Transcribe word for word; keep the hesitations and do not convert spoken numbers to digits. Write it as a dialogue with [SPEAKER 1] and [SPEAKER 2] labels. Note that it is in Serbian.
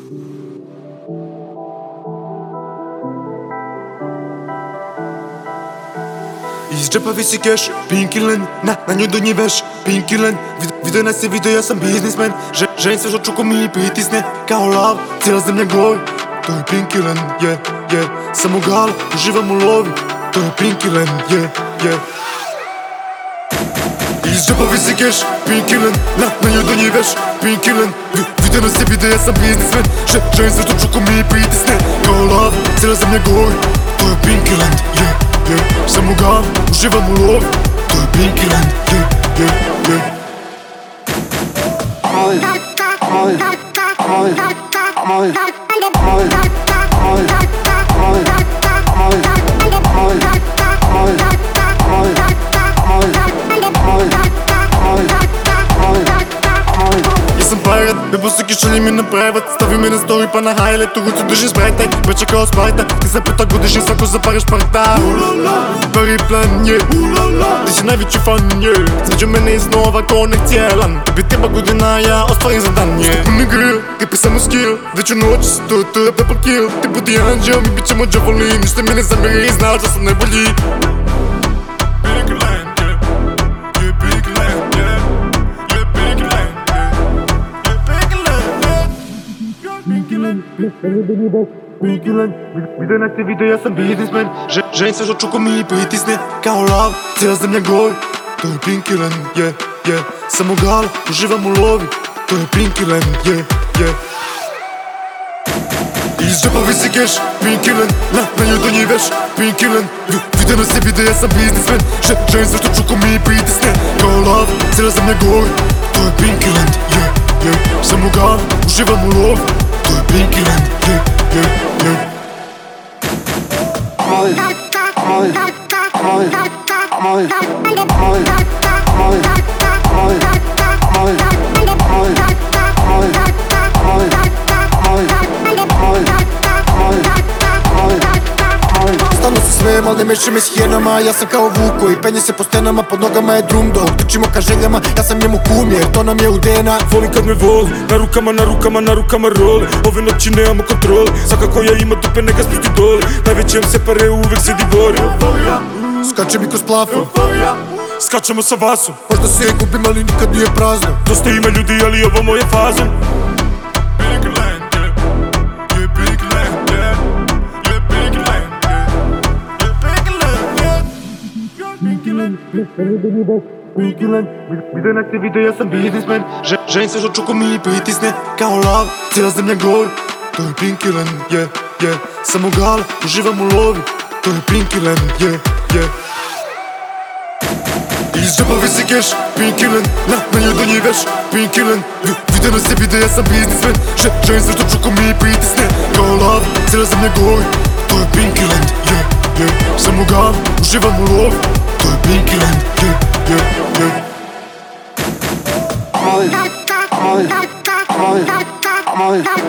[SPEAKER 1] Iz džepa visi keš, Pinkyland, na, na nju donjiveš, Pinkyland. Vid, video nas je video, ja sam biznismen. Že, želim sve što čuko mi pritisne, kao lav, cijela zemlja gori. To je Pinkyland, yeah, yeah. Samo gal, uživam u lovi. To je Pinkyland, yeah, yeah. Iz džepa visi keš, Pinkyland, na, na nju donjiveš, Pinkyland. Vid, video nas je video, ja sam biznismen. Že, želim sve što čuko mi pritisne, kao lav, cijela zemlja gori. To je Pinkyland, yeah, yeah. Samo gal, uživam u lovi. To je Pinkyland, yeah, yeah, yeah.
[SPEAKER 2] Molly, Molly, Molly, Molly, Molly, Molly, Molly, Molly, Molly, Molly,
[SPEAKER 1] Ja sam pirate, bebo ki šalji mi na prevat. Stavi me na story pa na highlightu, rucu drži sprajtaj, beče kao Sparta. Ti se puta godišnji svako zaparaš parta. Prvi plan je, ti si najveći fan je. Sređu mene iznova ko nek cijelan. Bi treba godina, ja ostvarim za dan je. Puni grill, ripi samo skill. Veću noć, sto, to je double kill. Ti budi anđeo, mi bit ćemo džavoli. Ništa mi ne zamiri i znaš da sam najbolji. Pinkyland, video nas je video, ja sam biznismen. Že, želim sve što čuko mi pritisne, kao lav, cijela zemlja gori. To je Pinkyland, yeah, yeah. Samo gal, uživam u lovi. To je Pinkyland, yeah, yeah. Iz džepa visi keš, Pinkyland, na, na nju donjiveš, Pinkyland. Video nas je video, ja sam biznismen. Že, želim sve što čuko mi pritisne, kao lav, cijela zemlja gori. To je Pinkyland, yeah, yeah. Samo gal, uživam u lovi. To je Pinkyland, yeah, yeah, yeah.
[SPEAKER 2] Molly, Molly, Molly, Molly, Molly, Molly, Molly, Molly,
[SPEAKER 3] Stalno su sve, mal ne meši me s hijenama. Ja sam kao Vuko i penje se po stenama. Pod nogama je drum dog, trčimo ka željama. Ja sam njemu kum jer to nam je u D N A.
[SPEAKER 4] Volim kad me voli, na rukama, na rukama, na rukama role. Ove noći nemamo kontrole, svakako ja ima dupe neka spusti dole. Najvećem se pare uvek sedi bori.
[SPEAKER 3] Skače mi kroz plafon,
[SPEAKER 4] Skačemo sa vasom,
[SPEAKER 3] možda se gubim ali nikad nije prazno.
[SPEAKER 4] dosta ima ljudi ali ovo moje fazom.
[SPEAKER 1] Pinkyland, yeah, yeah, Pinkyland, yeah, yeah, Pinkyland, yeah, yeah, Pinkyland, yeah, yeah, Pinkyland, Pinkyland. Video nas je video, ja sam biznismen. Že, želim sve što čuko mi pritisne, kao lav, cijela zemlja gori. To je Pinkyland, yeah, yeah. Samo gal, uživam u lovi. To je Pinkyland, yeah, yeah. Iz džepa visi keš, Pinkyland, na, na nju donjiveš, Pinkyland. Video nas je video, ja sam biznismen. Že, želim sve što čuko mi pritisne, kao lav, cijela zemlja gori. To je Pinkyland, yeah, yeah. Samo gal, uživam u lovi. To je Pinkyland, yeah, yeah, yeah.
[SPEAKER 2] Molly, Molly, Molly, Molly,